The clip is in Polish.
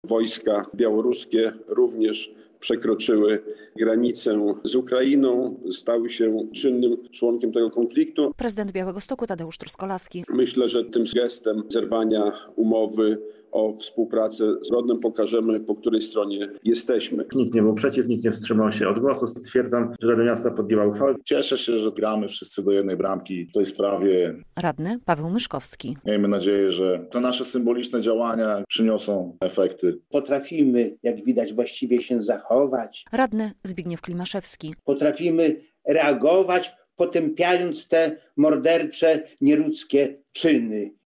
Wojska białoruskie również przekroczyły granicę z Ukrainą, stały się czynnym członkiem tego konfliktu. Prezydent Białegostoku Tadeusz Truskolaski. Myślę, że tym gestem zerwania umowy o współpracę z Rodem pokażemy, po której stronie jesteśmy. Nikt nie był przeciw, nikt nie wstrzymał się od głosu. Stwierdzam, że Rada Miasta podjęła uchwałę. Cieszę się, że gramy wszyscy do jednej bramki w tej sprawie. Radny Paweł Myszkowski. Miejmy nadzieję, że te nasze symboliczne działania przyniosą efekty. Potrafimy, jak widać, właściwie się zachować. Radny Zbigniew Klimaszewski. Potrafimy reagować, potępiając te mordercze, nieludzkie czyny.